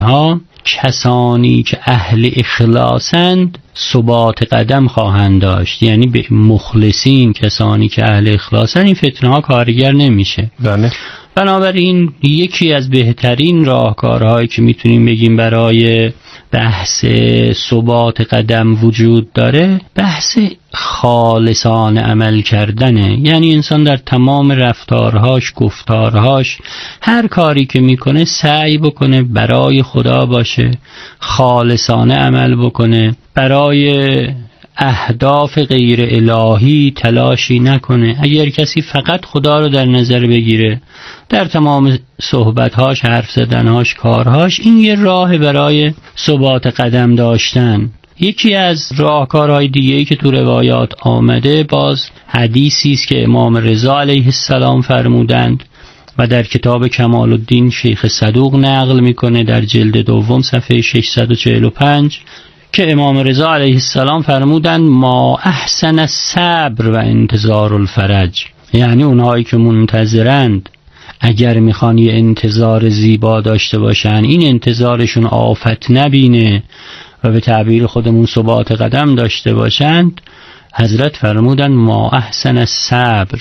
ها کسانی که اهل اخلاصند ثبات قدم خواهند داشت، یعنی به مخلصین، کسانی که اهل اخلاصند، این فتنه ها کارگر نمیشه. بله. بنابراین یکی از بهترین راهکارهایی که میتونیم بگیم برای بحث ثبات قدم وجود داره، بحث خالصانه عمل کردنه. یعنی انسان در تمام رفتارهاش، گفتارهاش، هر کاری که میکنه سعی بکنه برای خدا باشه، خالصانه عمل بکنه، برای اهداف غیر الهی تلاشی نکنه. اگر کسی فقط خدا رو در نظر بگیره در تمام صحبتهاش، حرف زدنهاش، کارهاش، این یه راه برای ثبات قدم داشتن. یکی از راهکارهای دیگه‌ای که تو روایات آمده، باز حدیثی است که امام رضا علیه السلام فرمودند و در کتاب کمال الدین شیخ صدوق نقل میکنه در جلد دوم صفحه 645 که امام رضا علیه السلام فرمودند ما احسن الصبر و انتظار الفرج. یعنی اونهایی که منتظرند اگر میخوان یه انتظار زیبا داشته باشن، این انتظارشون آفت نبینه و به تعبیر خودمون ثبات قدم داشته باشند، حضرت فرمودند ما احسن الصبر.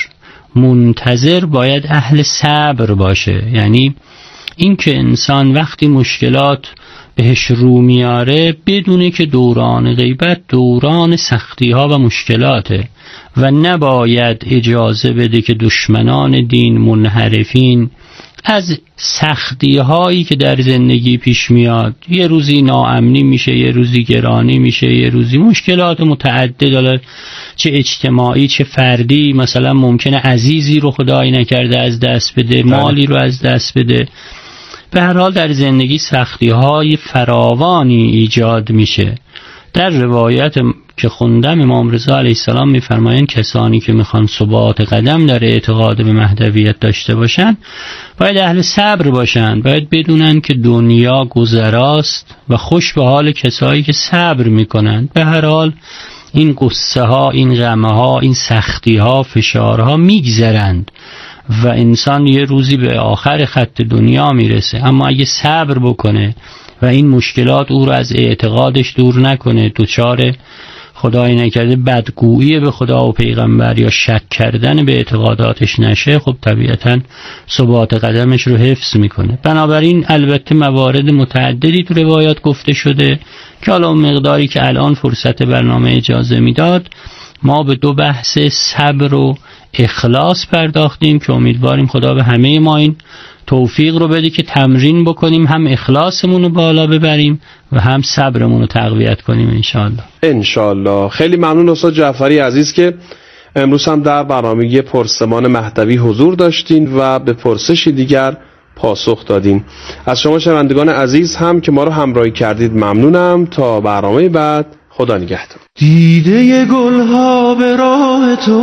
منتظر باید اهل صبر باشه. یعنی این که انسان وقتی مشکلات بهش رو میاره بدونه که دوران غیبت دوران سختی ها و مشکلاته و نباید اجازه بده که دشمنان دین، منحرفین، از سختی هایی که در زندگی پیش میاد، یه روزی ناامنی میشه، یه روزی گرانی میشه، یه روزی مشکلات متعدد، چه اجتماعی چه فردی، مثلا ممکنه عزیزی رو خدایی نکرده از دست بده، مالی رو از دست بده. به هر حال در زندگی سختی‌های فراوانی ایجاد میشه. در روایت که خوندم امام رضا علیه السلام میفرمایند کسانی که میخوان ثبات قدم در اعتقاد به مهدویت داشته باشن باید اهل صبر باشن، باید بدونن که دنیا گذراست و خوش به حال کسایی که صبر میکنن. به هر حال این قصه ها، این غمه ها، این سختی ها، فشارها میگذرند و انسان یه روزی به آخر خط دنیا میرسه. اما اگه صبر بکنه و این مشکلات او رو از اعتقادش دور نکنه، دوچار خدای نکرده بدگویی به خدا و پیغمبر یا شک کردن به اعتقاداتش نشه، خب طبیعتاً ثبات قدمش رو حفظ میکنه. بنابراین البته موارد متعددی تو روایات گفته شده که حالا مقداری که الان فرصت برنامه اجازه میداد ما به دو بحث صبر و اخلاص پرداختیم که امیدواریم خدا به همه ما این توفیق رو بده که تمرین بکنیم، هم اخلاصمون رو بالا ببریم و هم صبرمون رو تقویت کنیم انشاءالله. انشاءالله. خیلی ممنون استاد جعفری عزیز که امروز هم در برنامه پرسمان مهدوی حضور داشتین و به پرسشی دیگر پاسخ دادین. از شما شنوندگان عزیز هم که ما رو همراهی کردید ممنونم. تا برنامه بعد، خدا نگهدار. دیده گلها به راه تو،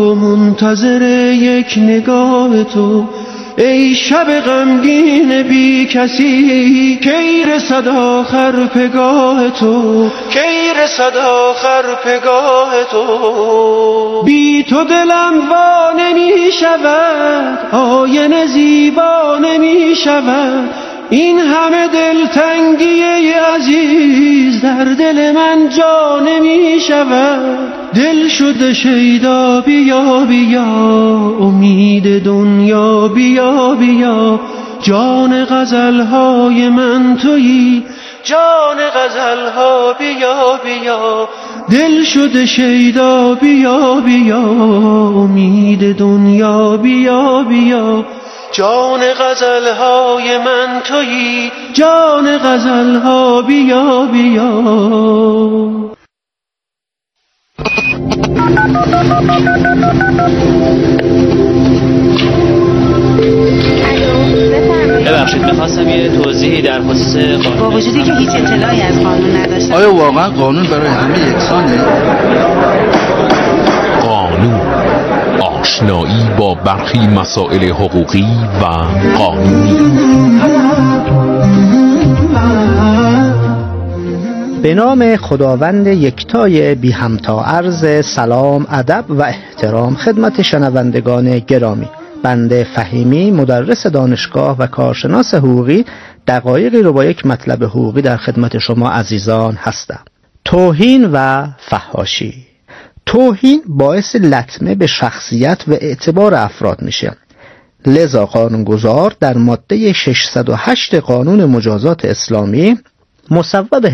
منتظر یک نگاه تو، ای شب غمگین بی کسی، کی رسد آخر پگاه تو، کی رسد آخر پگاه تو. بی تو دلم وا نمی شود، آینه زیبا نمی شود، این همه دلتنگی عزیز در دل من جا نمی شود. دل شده شیدا بیا بیا، امید دنیا بیا بیا، جان غزلهای من تویی، جان غزلها بیا بیا. دل شده شیدا بیا بیا، امید دنیا بیا بیا، جان غزلهای من تویی، جان غزلها بیا بیا. ببخشید میخواستم یه توضیحی در خصوص قانون. با وجودی که هیچ اطلاعی از قانون نداشتم، آیا واقعا قانون برای همه یکسانه؟ قانون، آشنایی با برخی مسائل حقوقی و قانونی. به نام خداوند یکتای بی همتا عرض سلام، ادب و احترام خدمت شنوندگان گرامی. بنده فهیمی، مدرس دانشگاه و کارشناس حقوقی، دقایقی رو با یک مطلب حقوقی در خدمت شما عزیزان هستم. توهین و فحاشی. توهین باعث لطمه به شخصیت و اعتبار افراد میشه. لذا قانونگذار در ماده 608 قانون مجازات اسلامی مصوب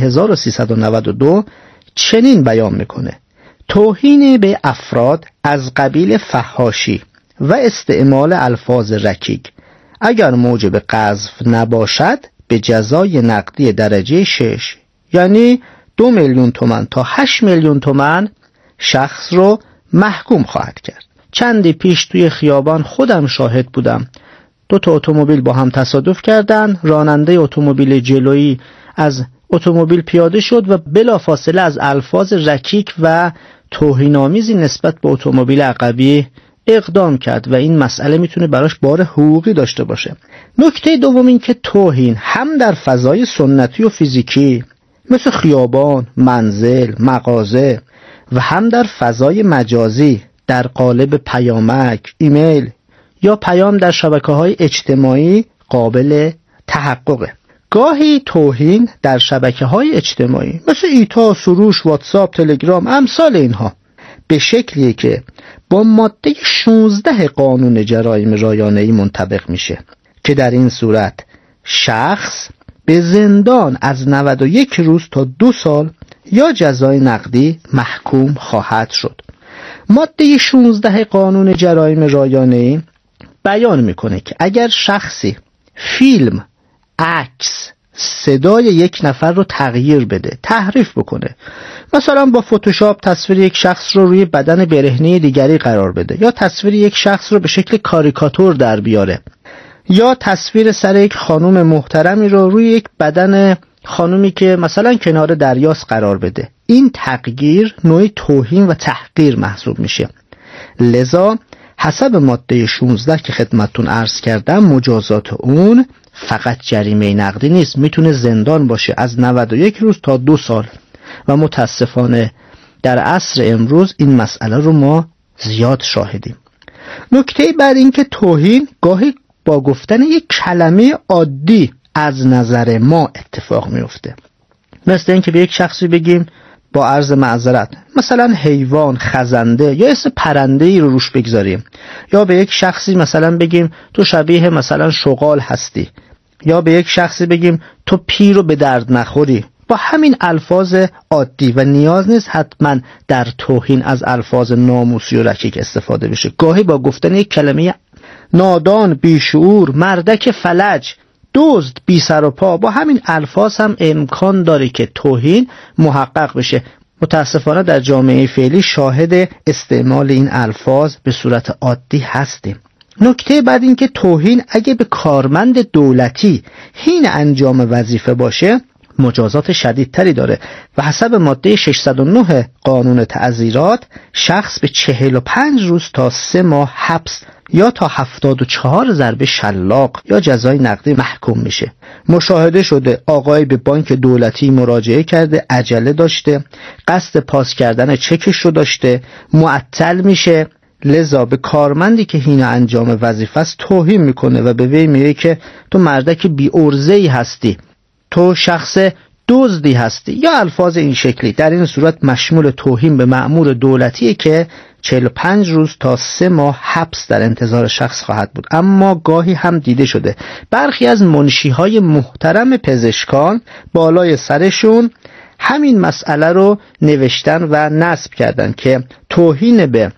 1392 چنین بیان میکنه: توهین به افراد از قبیل فحاشی و استعمال الفاظ رکیک اگر موجب قذف نباشد به جزای نقدی درجه 6 یعنی 2 میلیون تومان تا 8 میلیون تومان شخص رو محکوم خواهد کرد. چندی پیش توی خیابان خودم شاهد بودم. 2 تا اتومبیل با هم تصادف کردن. راننده اتومبیل جلویی از اتومبیل پیاده شد و بلافاصله از الفاظ رکیک و توهین‌آمیزی نسبت به اتومبیل عقبی اقدام کرد و این مسئله میتونه براش بار حقوقی داشته باشه. نکته دوم این که توهین هم در فضای سنتی و فیزیکی مثل خیابان، منزل، مغازه و هم در فضای مجازی در قالب پیامک، ایمیل یا پیام در شبکه‌های اجتماعی قابل تحققه. گاهی توهین در شبکه‌های اجتماعی مثل ایتا، سروش، واتساپ، تلگرام امثال اینها به شکلیه که با ماده 16 قانون جرایم رایانه‌ای منطبق میشه که در این صورت شخص به زندان از 91 روز تا 2 سال یا جزای نقدی محکوم خواهد شد. ماده 16 قانون جرایم رایانه‌ای بیان میکنه که اگر شخصی فیلم، عکس، صدای یک نفر رو تغییر بده، تحریف بکنه، مثلا با فتوشاپ تصویر یک شخص رو روی بدن برهنه دیگری قرار بده یا تصویر یک شخص رو به شکل کاریکاتور در بیاره یا تصویر سر یک خانم محترمی رو روی یک بدن خانومی که مثلا کنار دریاست قرار بده، این تغییر نوعی توهین و تحقیر محسوب میشه. لذا حسب ماده 16 که خدمتتون عرض کردم مجازات اون فقط جریمه نقدی نیست، میتونه زندان باشه از 91 روز تا 2 سال و متاسفانه در عصر امروز این مسئله رو ما زیاد شاهدیم. نکته بعد این که توهین گاهی با گفتن یک کلمه عادی از نظر ما اتفاق میفته. مثل این که به یک شخصی بگیم با عرض معذرت مثلا حیوان، خزنده یا اسم پرنده‌ای رو روش بگذاریم، یا به یک شخصی مثلا بگیم تو شبیه مثلا شغال هستی، یا به یک شخصی بگیم تو پیر و به درد نخوری، با همین الفاظ عادی و نیاز نیست حتما در توهین از الفاظ ناموسی و رکیک استفاده بشه. گاهی با گفتن یک کلمه نادان، بیشعور، مردک فلج، دزد، بی سر و پا، با همین الفاظ هم امکان داره که توهین محقق بشه. متاسفانه در جامعه فعلی شاهد استعمال این الفاظ به صورت عادی هستیم. نکته بعد این که توهین اگه به کارمند دولتی حین انجام وظیفه باشه مجازات شدیدتری داره و حسب ماده 609 قانون تعزیرات شخص به 45 روز تا 3 ماه حبس یا تا 74 ضربه شلاق یا جزای نقدی محکوم میشه. مشاهده شده آقای به بانک دولتی مراجعه کرده، عجله داشته، قصد پاس کردن چکش رو داشته، معطل میشه، لذا به کارمندی که حین انجام وظیفه است توهین میکنه و به وی میگه که تو مردک بی ارزه‌ای هستی، تو شخص دزدی هستی یا الفاظ این شکلی. در این صورت مشمول توهین به مأمور دولتیه که 45 روز تا 3 ماه حبس در انتظار شخص خواهد بود. اما گاهی هم دیده شده برخی از منشیهای محترم پزشکان بالای سرشون همین مسئله رو نوشتن و نصب کردن که توهین به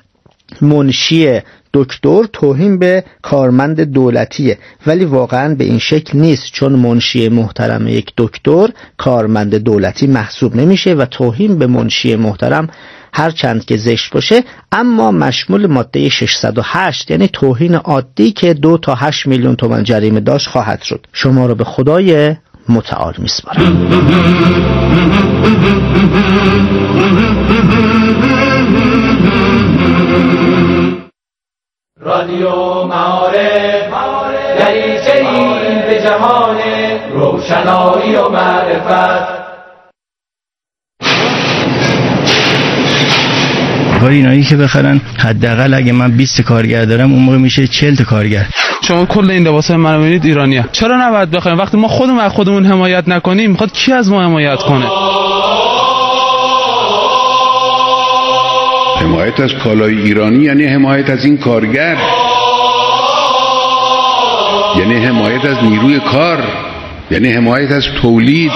منشی دکتر توهین به کارمند دولتیه، ولی واقعا به این شکل نیست، چون منشی محترم یک دکتر کارمند دولتی محسوب نمیشه و توهین به منشی محترم هر چند که زشت باشه اما مشمول ماده 608 یعنی توهین عادی که 2 تا 8 میلیون تومان جریمه داشت خواهد شد. شما رو به خدای متعال میسپارم. رادیو معارف دریچه‌ای به جهان روشنایی و معرفت. اینایی که بخرن حداقل اگه من 20 کارگر دارم اون موقع میشه 40 تا کارگر. شما کل این لباسای منو ببینید ایرانیه، چرا نباید بخوایم؟ وقتی ما خودمون از خودمون حمایت نکنیم میخواد کی از ما حمایت کنه؟ حمایت از کالای ایرانی یعنی حمایت از این کارگر، یعنی حمایت از نیروی کار، یعنی حمایت از تولید.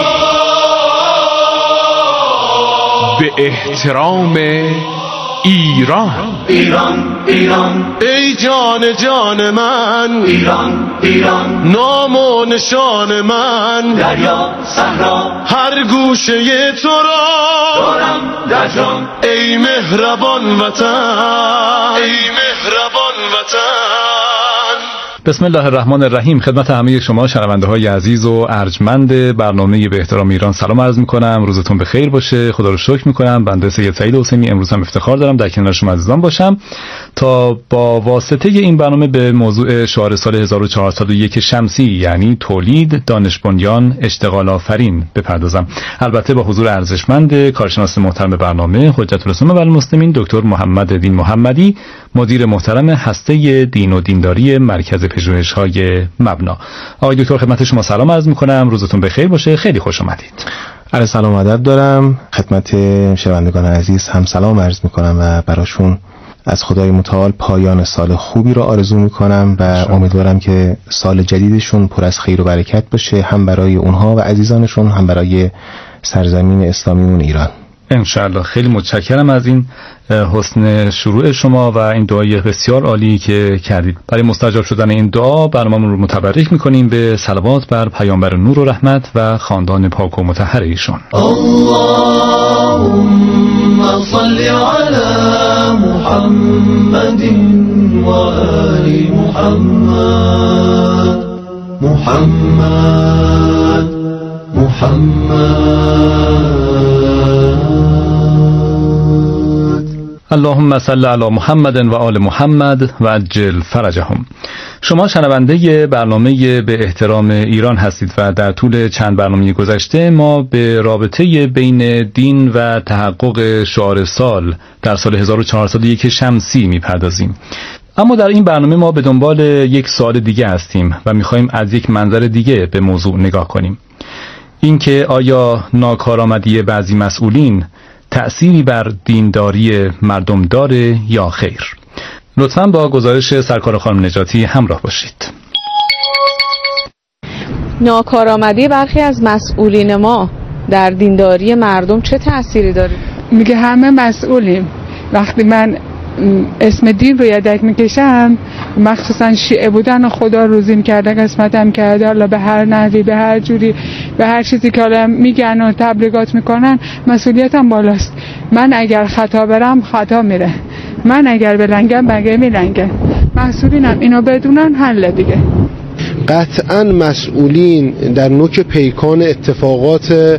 به احترام ایران. ایران ایران ای جان جان من، ایران ایران نام و نشان من، دریا صحرا هر گوشه تو را دارم در جان. ای مهربان وطن، ای مهربان وطن. بسم الله الرحمن الرحیم. خدمت همه شما شنونده های عزیز و ارجمند برنامه به احترام ایران سلام عرض میکنم. روزتون بخیر باشه. خدا رو شکر میکنم. بنده سید سعید حسینی امروز هم افتخار دارم در کنار شما عزیزان باشم تا با واسطه این برنامه به موضوع شعار سال 1401 شمسی یعنی تولید، دانش بنیان، اشتغال آفرین بپردازم. البته با حضور ارزشمند کارشناس محترم برنامه حجت الاسلام و المسلمین دکتر محمد دین محمدی، مدیر محترم هسته دین و دینداری مرکز پژوهش‌های مبنا. آقای دکتر خدمت شما سلام عرض می‌کنم. روزتون بخیر باشه. خیلی خوش آمدید. عرض سلام و ادب دارم. خدمت شنوندگان عزیز هم سلام عرض می‌کنم و براشون از خدای متعال پایان سال خوبی رو آرزو می‌کنم و امیدوارم که سال جدیدشون پر از خیر و برکت باشه، هم برای اونها و عزیزانشون، هم برای سرزمین اسلامیمون ایران. انشاءالله. خیلی متشکرم از این حسن شروع شما و این دعای بسیار عالی که کردید. برای مستجاب شدن این دعا برنامه‌مون رو متبرک می‌کنیم به صلوات بر پیامبر نور و رحمت و خاندان پاک و مطهر ایشون. اللهم صل علی محمد و آل محمد. محمد اللهم صل علی محمد و آل محمد و عجل فرجهم. شما شنونده برنامه به احترام ایران هستید و در طول چند برنامه گذشته ما به رابطه بین دین و تحقق شعار سال در سال 1401 شمسی میپردازیم. اما در این برنامه ما به دنبال یک سوال دیگه هستیم و میخوایم از یک منظر دیگه به موضوع نگاه کنیم. اینکه آیا ناکارآمدی بعضی مسئولین تأثیری بر دینداری مردم داره یا خیر؟ لطفاً با گزارش سرکار خانم نجاتی همراه باشید. ناکارآمدی برخی از مسئولین ما در دینداری مردم چه تأثیری داره؟ میگه همه مسئولیم. وقتی من اسم دین رو یدک میکشم، مخصوصا شیعه بودن و خدا روزیم کرده، قسمتم کرده، الله به هر نحوی، به هر جوری، به هر چیزی که حالا میگن و تبلیغات میکنن، مسئولیتم بالاست. من اگر خطا برم خطا میره، من اگر بلنگم بقیه میلنگن. مسئولینم اینو بدونن حل دیگه. قطعا مسئولین در نوک پیکان اتفاقات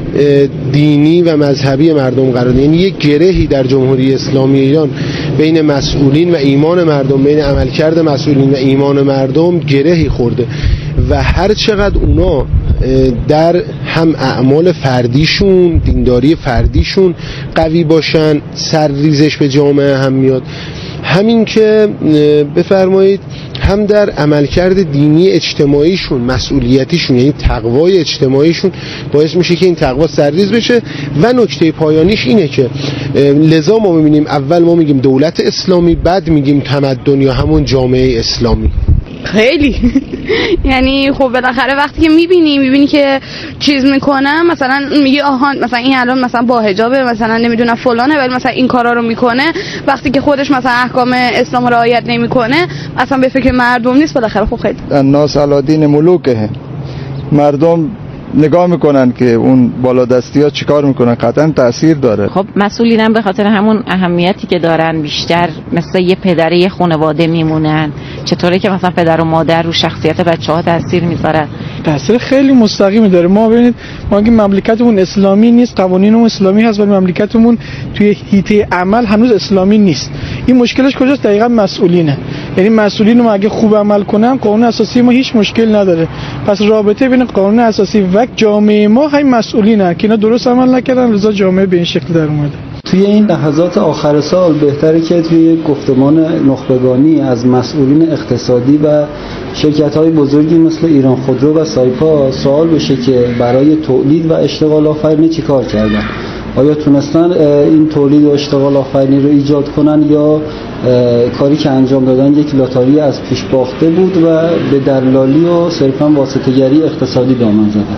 دینی و مذهبی مردم قرار دادن. یعنی یک گرهی در جمهوری اسلامی ایران بین مسئولین و ایمان مردم، بین عملکرد مسئولین و ایمان مردم گرهی خورده و هر چقدر اونا در هم اعمال فردیشون، دینداری فردیشون قوی باشن، سرریزش به جامعه هم میاد. همین که بفرمایید هم در عملکرد دینی اجتماعیشون، مسئولیتیشون، یعنی تقوای اجتماعیشون باعث میشه که این تقوا سرریز بشه. و نکته پایانیش اینه که لذا ما میبینیم اول ما میگیم دولت اسلامی، بعد میگیم تمدن یا همون جامعه اسلامی. خیلی یعنی خب بالاخره وقتی که میبینی که چیز میکنه، مثلا میگی آها مثلا این الان مثلا با حجابه، مثلا نمیدونم فلانه، ولی مثلا این کارا رو میکنه، وقتی که خودش مثلا احکام اسلام رعایت نمیکنه، اصلا به فکر مردم نیست. بالاخره خب خیلی الناس علی دین ملوکه، مردم نگاه میکنن که اون بالادستی ها چیکار میکنن، قطعا تأثیر داره. خب مسئولین هم به خاطر همون اهمیتی که دارن بیشتر مثل یه پدر یه خانواده میمونن. چطوره که مثلا پدر و مادر رو شخصیت بچه‌ها تأثیر میذارن؟ تأثیر خیلی مستقیمی داره. ما ببینید ما اگه مملکتمون اسلامی نیست، قوانینمون اسلامی هست، ولی مملکتمون توی حیطه عمل هنوز اسلامی نیست. این مشکلش کجاست؟ دقیقاً مسئولینه. یعنی مسئولین ما اگه خوب عمل کنن، قانون اساسی ما هیچ مشکل نداره. پس رابطه بین قانون اساسی و جامعه ما همین مسئولینه که اینا درست عمل نکردن، لذا جامعه به این شکل در اومده. توی این لحظات آخر سال بهتره که توی گفتمان نخبگانی از مسئولین اقتصادی و شرکت‌های بزرگی مثل ایران خودرو و سایپا سوال بشه که برای تولید و اشتغال آفرینی چی کار کردن. آیا تونستن این تولید و اشتغال آفرینی رو ایجاد کنن یا کاری که انجام دادن یک لاتاری از پیش باخته بود و به دلالی و صرفاً واسطه‌گری اقتصادی دامن زدن.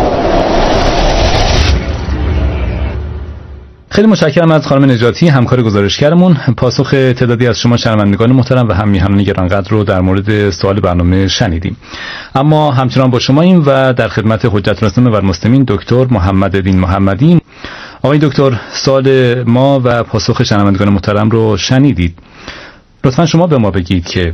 خیلی متشکرم از خانم نجاتی همکار گزارشگرمون. پاسخ تعدادی از شما شنوندگان محترم و هم میهنان گرانقدر رو در مورد سوال برنامه شنیدیم. اما همچنان با شماییم و در خدمت حجت الاسلام و المسلمین دکتر محمد دین محمدی. آقای دکتر، سوال ما و پاسخ شنوندگان محترم رو شنیدید. لطفا شما به ما بگید که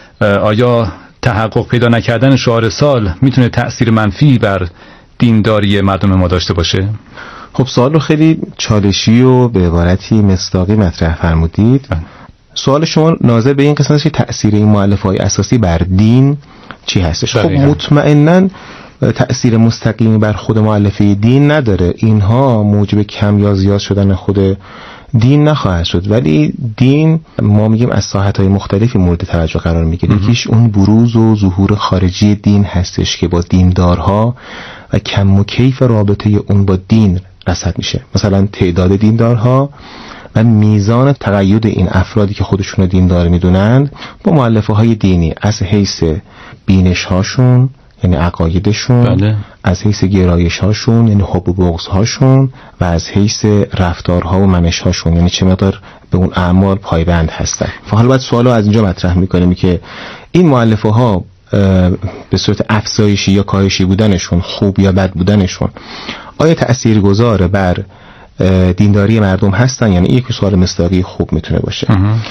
آیا تحقق پیدا نکردن شعار سال میتونه تأثیر منفی بر دینداری مردم ما داشته باشه؟ خب سوال رو خیلی چالشی و به عبارتی مصداقی مطرح فرمودید. سوال شما ناظر به این قسمت که تأثیر این مؤلفه‌های اساسی بر دین چی هستش؟ خب مطمئناً تأثیر مستقیمی بر خود مؤلفه دین نداره. اینها موجب کم یا زیاد شدن خود دین نخواهد شد، ولی دین ما میگیم از ساحت‌های مختلفی مورد توجه قرار میگیره. یکیش اون بروز و ظهور خارجی دین هستش که با دیندارها و کم و کیف رابطه اون با دین رصد میشه. مثلا تعداد دیندارها و میزان تقید این افرادی که خودشون رو دیندار میدونن با مؤلفه‌های دینی از حیث بینش‌هاشون یعنی عقایدشون، از حیث گرایش‌هاشون یعنی حب و بغض‌هاشون و از حیث رفتارها و منش‌هاشون یعنی چه مقدار به اون اعمال پایبند هستن. حالا بعد سوالو از اینجا مطرح می‌کنیم که این مؤلفه‌ها به صورت افزایشی یا کاهشی بودنشون، خوب یا بد بودنشون آیا تأثیرگذار بر دینداری مردم هستن؟ یعنی یک سوال مصداقی خوب میتونه باشه.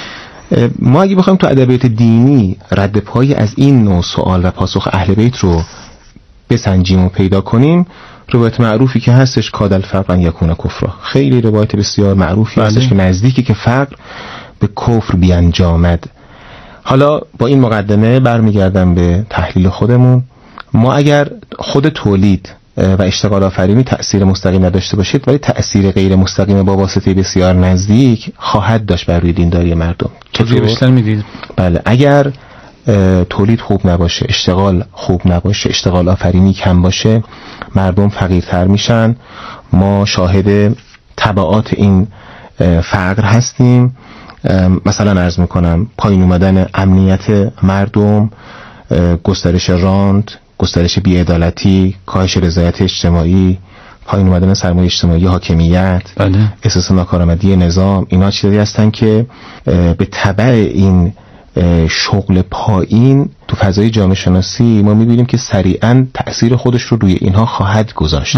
ما اگه بخوایم تو ادبیات دینی رد پایی از این نوع سوال و پاسخ اهل بیت رو بسنجیم و پیدا کنیم، روایت معروفی که هستش کاد الفقر ان یکون کفرا، خیلی روایت بسیار معروفی هستش که نزدیکی که فقر به کفر بیانجامد. حالا با این مقدمه برمیگردم به تحلیل خودمون. ما اگر خود تولید و اشتغال آفرینی تأثیر مستقیم نداشته باشید، ولی تأثیر غیر مستقیم با واسطه بسیار نزدیک خواهد داشت بر روی دینداری مردم. چطور بیشتر میدید؟ بله، اگر تولید خوب نباشه، اشتغال خوب نباشه، اشتغال آفرینی کم باشه، مردم فقیرتر میشن. ما شاهد تبعات این فقر هستیم. مثلا عرض میکنم پایین اومدن امنیت مردم، گسترش راند، گسترش بی‌عدالتی، کاهش رضایت اجتماعی، پایین اومدن سرمایه اجتماعی، حاکمیت، احساس ناکارآمدی نظام، اینا چیزایی هستن که به تبع این شغل پایین تو فضای جامعه شناسی ما میبینیم که سریعا تأثیر خودش رو روی اینها خواهد گذاشت.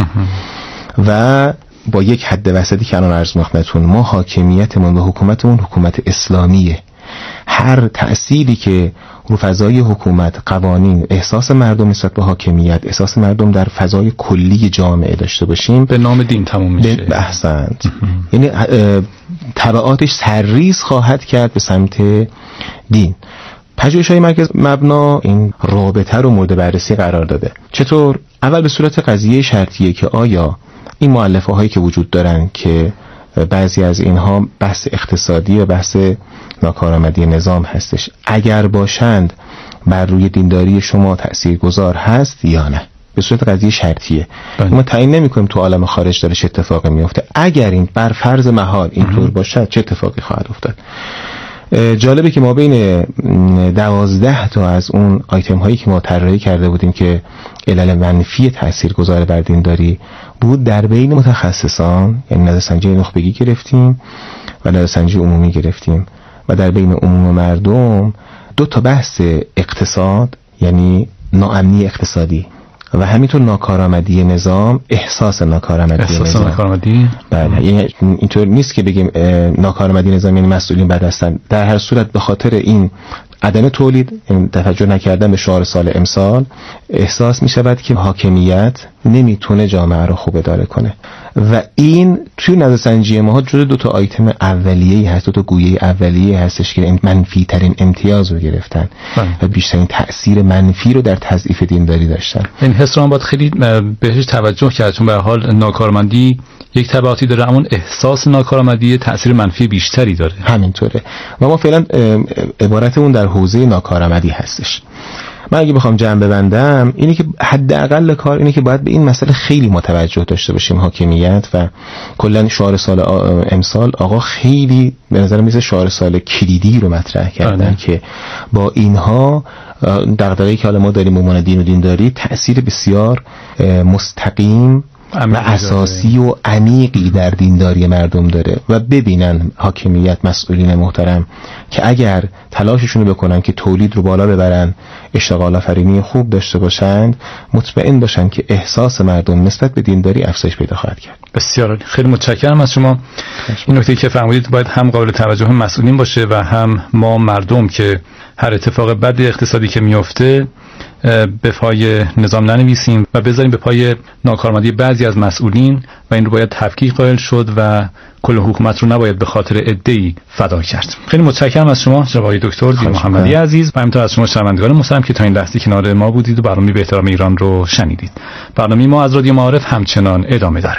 و با یک حد وسطی که الان عرض خدمتتون، ما حاکمیتمون و حکومتمون حکومت اسلامیه. هر تأثیری که رو فضای حکومت، قوانین، احساس مردم نسبت به حاکمیت، احساس مردم در فضای کلی جامعه داشته باشیم، به نام دین تموم میشه. احسنت. یعنی تبعاتش سرریز خواهد کرد به سمت دین. پژوهش‌های مرکز مبنا این رابطه رو مورد بررسی قرار داده. چطور؟ اول به صورت قضیه شرطیه که آیا این مؤلفه‌هایی که وجود دارن که بعضی از اینها بحث اقتصادی و بحث ناکارآمدی نظام هستش، اگر باشند بر روی دینداری شما تأثیرگذار هست یا نه، به صورت قضیه شرطیه. ما تعیین نمی‌کنیم تو عالم خارج داره چه اتفاقی میفته. اگر این بر فرض محال اینطور باشه چه اتفاقی خواهد افتاد؟ جالبه که ما بین 12 تا از اون آیتم هایی که ما طراحی کرده بودیم که علل منفی تاثیرگذار بر دینداری بود، در بین متخصصان یعنی نظرسنجی نخبگی گرفتیم و نظرسنجی عمومی گرفتیم و در بین عموم مردم 2 تا بحث اقتصاد یعنی ناامنی اقتصادی و همینطور ناکارآمدی نظام، احساس ناکارآمدی نظام. بله، یعنی اینطور نیست که بگیم ناکارآمدی نظام یعنی مسئولین بد هستن. در هر صورت به خاطر این عدم تولید، این توجه نکردن به شعار سال امسال، احساس می شود که حاکمیت نمیتونه جامعه رو خوب اداره کنه و این توی نظرسنجی ما جزو 2 تا آیتم اولیه‌ای هست، 2 تا گویه اولیه هستش که منفی ترین امتیاز رو گرفتن و بیشترین تأثیر منفی رو در تضعیف دینداری داشتن. این حس رو هم باید خیلی بهش توجه کرد، چون به هر حال ناکارمندی یک تبعاتی داره، اما احساس ناکارآمدی تأثیر منفی بیشتری داره. همینطوره و ما فعلا عبارتمون در حوزه ناکارآمدی هستش. من اگه بخوام جمع ببندم اینه که حداقل کار اینه که باید به این مسئله خیلی متوجه داشته باشیم. حاکمیت و کلا شعار سال امسال آقا خیلی به نظر میاد شعار سال کلیدی رو مطرح کردن که با اینها دغدغه‌ای که حالا ما داریم عنوان دین و دینداری تأثیر بسیار مستقیم و اساسی و عمیقی در دینداری مردم داره و ببینن حاکمیت، مسئولین محترم که اگر تلاششون رو بکنن که تولید رو بالا ببرن، اشتغال آفرینی خوب داشته باشند، مطمئن باشن که احساس مردم نسبت به دینداری افزایش پیدا خواهد کرد. بسیار خیلی متشکرم از شما. این نکته که فرمودید باید هم قابل توجه مسئولین باشه و هم ما مردم که هر اتفاق بد اقتصادی که میفته به پای نظام ننویسیم و بذاریم به پای ناکارآمدی بعضی از مسئولین و این رو باید تفکیک قائل شد و کل حکومت رو نباید به خاطر عده‌ای فدا کرد. خیلی متشکرم از شما جناب آقای دکتر دین محمدی عزیز و همینطور از شما شنوندگان محترم که تا این لحظه کنار ما بودید و برنامه به احترام ایران رو شنیدید. برنامه ما از رادیو معارف همچنان ادامه داره.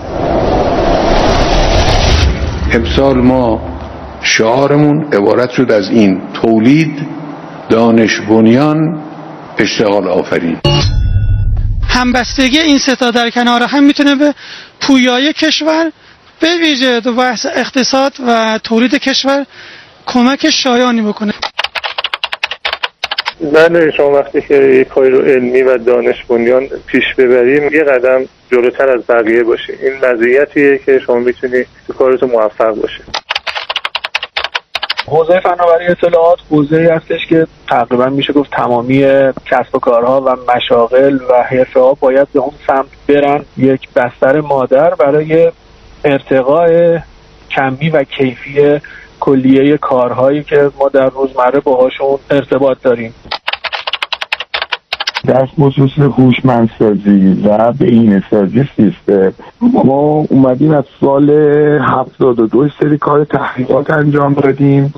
امسال ما شعارمون عبارت شد از این: تولید، دانش بنیان، اشتغال آفرین. همبستگی این سه تا در کنار هم میتونه به پویایی کشور به ویژه تو بحث اقتصاد و تولید کشور کمک شایانی بکنه. بله، شما وقتی که یک کاری رو علمی و دانش بنیان پیش ببریم یه قدم جلوتر از بقیه باشیم. این مزیتیه که شما میتونی تو کارتون موفق باشید. حوزه فناوری اطلاعات حوزه‌ای هستش که تقریبا میشه گفت تمامی کسب و کارها و مشاغل و حرفه‌ها باید به اون سمت برن. یک بستر مادر برای ارتقاء کمی و کیفی کلیه کارهایی که ما در روزمره باهاشون ارتباط داریم. در خصوص هوشمندسازی و بهینه‌سازی سیستم ما اومدیم از سال 72 سری کار تحقیقات انجام دادیم.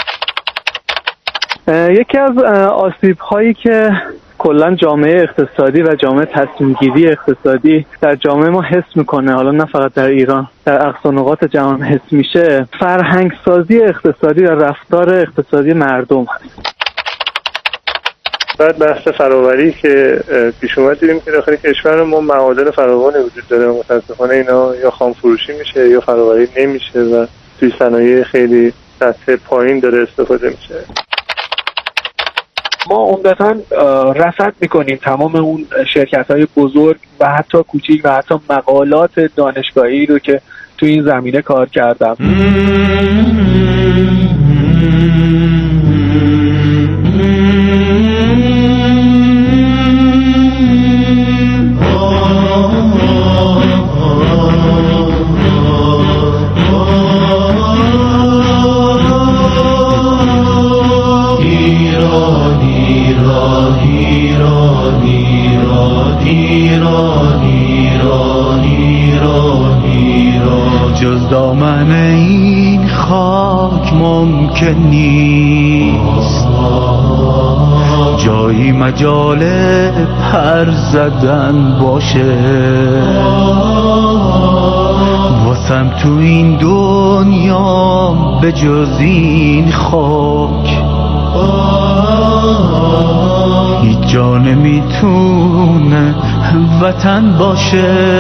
یکی از آسیب‌هایی که کلا جامعه اقتصادی و جامعه تصمیم‌گیری اقتصادی در جامعه ما حس میکنه، حالا نه فقط در ایران، در اقصا نقاط جهان حس میشه، فرهنگ‌سازی اقتصادی و رفتار اقتصادی مردم هست. بعد بحث فراوری که پیش اومد دیدیم که داخل کشور ما معادن فراوانی وجود داره، متاسفانه اینا یا خام فروشی میشه یا فراوری نمیشه و توی صنایع خیلی سطح پایین داره استفاده میشه. ما عمدتاً رصد میکنیم تمام اون شرکت‌های بزرگ و حتی کوچیک و حتی مقالات دانشگاهی رو که تو این زمینه کار کردم. جز دامن این خاک ممکن نیست جایی مجال پر زدن باشه، واسم تو این دنیا به جز این خاک هیچ جا نمیتونه وطن باشه.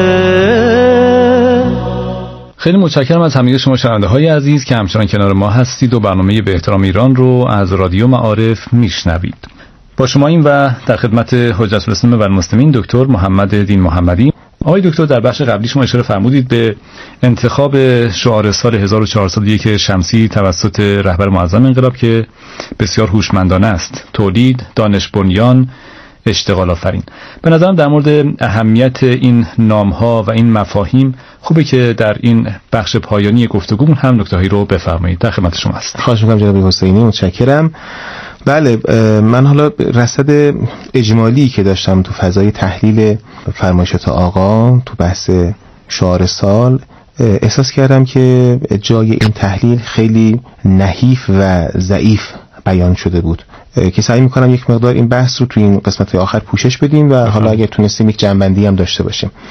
خیلی متشکرم از همه شما شنونده‌های عزیز که همچنان کنار ما هستید و برنامه به احترام ایران رو از رادیو معارف میشنوید. با شما این و در خدمت حجت الاسلام و المسلمین دکتر محمد دین محمدی. آقای دکتر در بخش قبلی شما اشاره فرمودید به انتخاب شعار سال 1401 شمسی توسط رهبر معظم انقلاب که بسیار هوشمندانه است: تولید، دانش بنیان، اشتغال آفرین. به نظرم در مورد اهمیت این نام‌ها و این مفاهیم خوبه که در این بخش پایانی گفتگومون هم نکته‌هایی رو بفرمایید. در خدمت شما هست. خواهش می‌کنم جناب حسینی، متشکرم. بله، من حالا رصد اجمالی که داشتم تو فضای تحلیل فرمایشات آقا تو بحث شعار سال احساس کردم که جای این تحلیل خیلی نحیف و ضعیف بیان شده بود که سعی میکنم یک مقدار این بحث رو تو این قسمت آخر پوشش بدیم و حالا اگر تونستیم یک جنبندی هم داشته باشیم.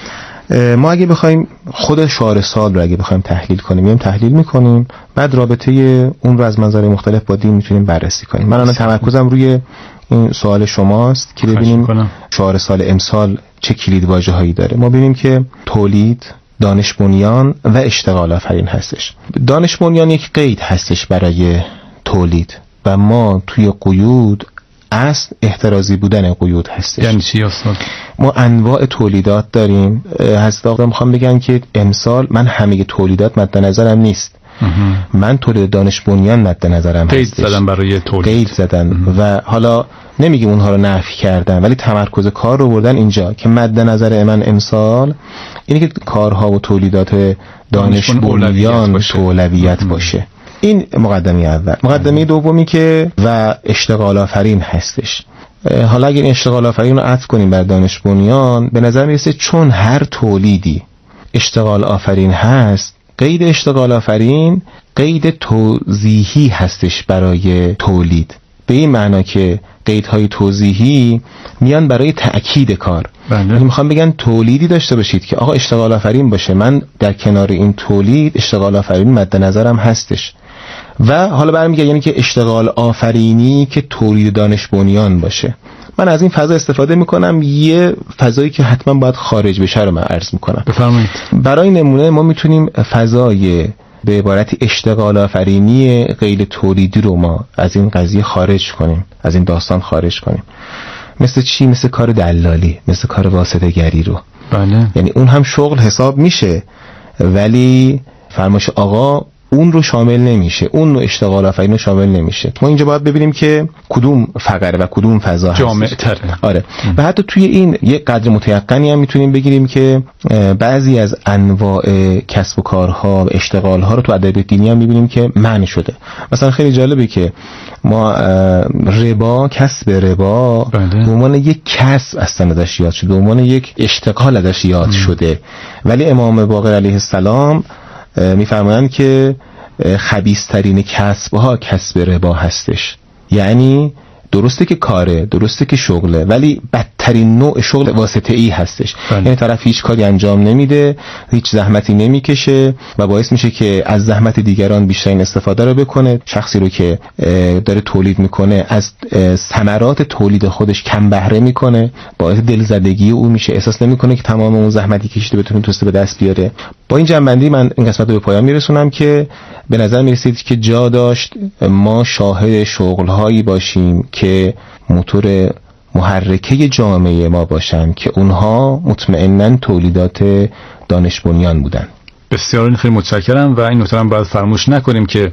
ما اگه بخوایم خود شعار سال رو اگه بخوایم تحلیل کنیم، میایم تحلیل میکنیم، بعد رابطه اون رو از منظر مختلف با دین میتونیم بررسی کنیم. من الان تمرکزم روی این سوال شماست که ببینیم شعار سال امسال چه کلید واژه هایی داره. ما ببینیم که تولید، دانش بنیان و اشتغال آفرین هستش. دانش بنیان یک قید هستش برای تولید و ما توی قیود اصل احترازی بودن قیود هستش. یعنی چی اصلا؟ ما انواع تولیدات داریم. حضرت آقا میخوام بگن که امسال من همه تولیدات مد نظرم نیست. من تولید دانش بنیان مد نظرم هستش. قید زدن برای تولید. قید زدن و حالا نمیگیم اونها رو نفی کردن، ولی تمرکز کار رو بردن اینجا که مد نظر من امسال اینه که کارها و تولیدات دانش بنیان اولویت باشه. این مقدمه اول. مقدمه دومی که و اشتغال آفرین هستش. حالا اگر این اشتغال آفرین رو عطف کنیم بر دانش بنیان، به نظر میرسه چون هر تولیدی اشتغال آفرین هست، قید اشتغال آفرین قید توضیحی هستش برای تولید، به این معنا که قیدهای توضیحی میان برای تأکید کار. یعنی میخوام بگن تولیدی داشته باشید که آقا اشتغال آفرین باشه، من در کنار این تولید اشتغال آفرین مد نظرم هستش. و حالا برمیگه یعنی که اشتغال آفرینی که تولید دانش بنیان باشه. من از این فضا استفاده میکنم، یه فضایی که حتما باید خارج بشه رو من عرض میکنم. بفرمایید. برای نمونه ما میتونیم فضای به عبارت اشتغال آفرینی غیر تولیدی رو ما از این قضیه خارج کنیم، از این داستان خارج کنیم. مثل چی؟ مثل کار دلالی، مثل کار واسطه گری رو. بله. یعنی اون هم شغل حساب میشه ولی فرمایش آقا اون رو شامل نمیشه، اون رو اشتغال آفرین رو شامل نمیشه. ما اینجا باید ببینیم که کدوم فقره و کدوم فضا هست جامع تره. آره. و حتی توی این یک قدر متیقنی هم میتونیم بگیریم که بعضی از انواع کسب و کارها و اشتغالها رو تو ادبیات دینی هم میبینیم که منع شده. مثلا خیلی جالبه که ما ربا، کسب ربا به عنوان یک کسب اصلا ازش یاد شده، به عنوان یک اشتغال ازش یاد شده، ولی امام باقر علیه السلام میفرمایند که خبیث‌ترین کسب‌ها کسب ربا هستش. یعنی درسته که کاره، درسته که شغله، ولی بدترین نوع شغل واسطه‌ای هستش. یعنی طرف هیچ کاری انجام نمیده، هیچ زحمتی نمیکشه و باعث میشه که از زحمت دیگران بیشترین استفاده رو بکنه. شخصی رو که داره تولید میکنه از ثمرات تولید خودش کم بهره میکنه، باعث دلزدگی او میشه، احساس نمیکنه که تمام اون زحمتی که کشیده بتونه توسته به دست بیاره. با این جنبندی من این قسمت رو به پایان میرسونم که به نظر میرسید که جا داشت ما شاهد شغل‌هایی باشیم که موتور محرکه جامعه ما باشن که اونها مطمئناً تولیدات دانش بنیان بودن. بسیار خیلی متشکرم و این نکته هم باید فراموش نکنیم که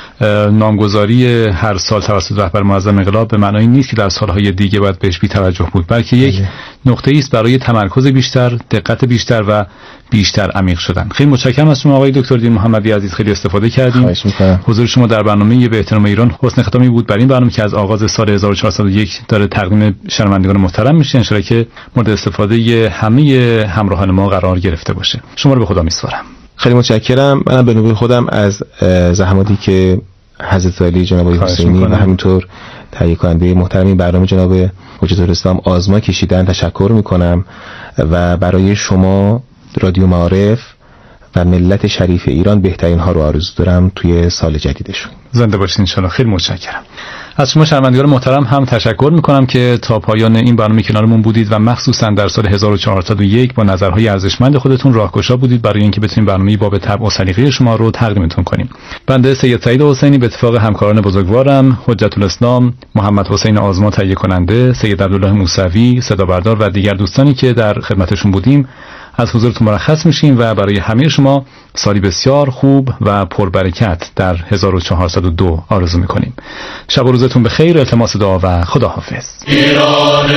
نامگذاری هر سال توسط رهبر معظم انقلاب به معنای نیست که در سالهای دیگه باید بهش بی توجه بود، بلکه یک نقطه است برای تمرکز بیشتر، دقت بیشتر و بیشتر عمیق شدن. خیلی متشکرم از شما آقای دکتر دین محمدی عزیز، خیلی استفاده کردیم. حضور شما در برنامه به احترام ایران حسن ختامی بود بر این برنامه که از آغاز سال 1401 داره تقدیم شنوندگان محترم میشه. ان شاءالله که مورد استفاده همه همراهان ما قرار گرفته باشه. شما رو به خدا میسپارم. خیلی متشکرم. منم به نوبه خودم از زحماتی که حضرت علی جناب حسینی و همینطور تهیه کننده محترم برنامه جناب حجت الاسلام آزما کشیدن تشکر میکنم و برای شما رادیو معارف و ملت شریف ایران بهترین ها رو آرزو دارم توی سال جدیدشون. زنده باشید ان شاء الله. خیلی متشکرم. از شما شنوندگان محترم هم تشکر میکنم که تا پایان این برنامه کنارمون بودید و مخصوصا در سال 1401 با نظرهای ارزشمند خودتون راهگشا بودید برای اینکه بتونیم برنامه‌ای با به طبع و سلیقه شما رو تقدیمتون کنیم. بنده سید سعید حسینی به اتفاق همکاران بزرگوارم حجت الاسلام، محمد حسین آزما تهیه کننده، سید عبدالله موسوی صدا بردار و دیگر دوستانی که در خدمتشون بودیم از حضورتون مرخص میشیم و برای همه شما سالی بسیار خوب و پربرکت در 1402 آرزو میکنیم. شب و روزتون بخیر، التماس دعا و خداحافظ. ایران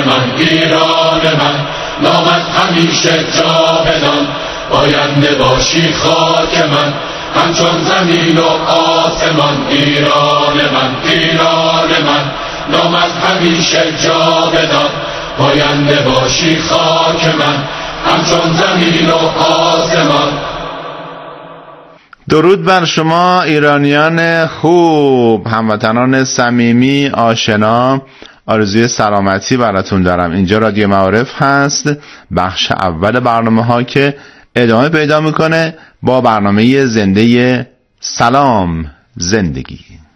من نامت همیشه جاودان، باینده باشی خاک من همچون زمین و آسمان. ایران من نامت همیشه جاودان، باینده باشی خاک من همچون زمین و آسمان. درود بر شما ایرانیان خوب، هموطنان صمیمی، آشنا، آرزوی سلامتی براتون دارم. اینجا رادیو معارف هست، بخش اول برنامه ها که ادامه پیدا میکنه با برنامه زنده سلام زندگی.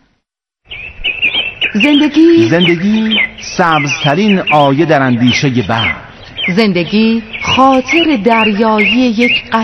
زندگی سبزترین آیه در اندیشه بحر. زندگی خاطر دریایی یک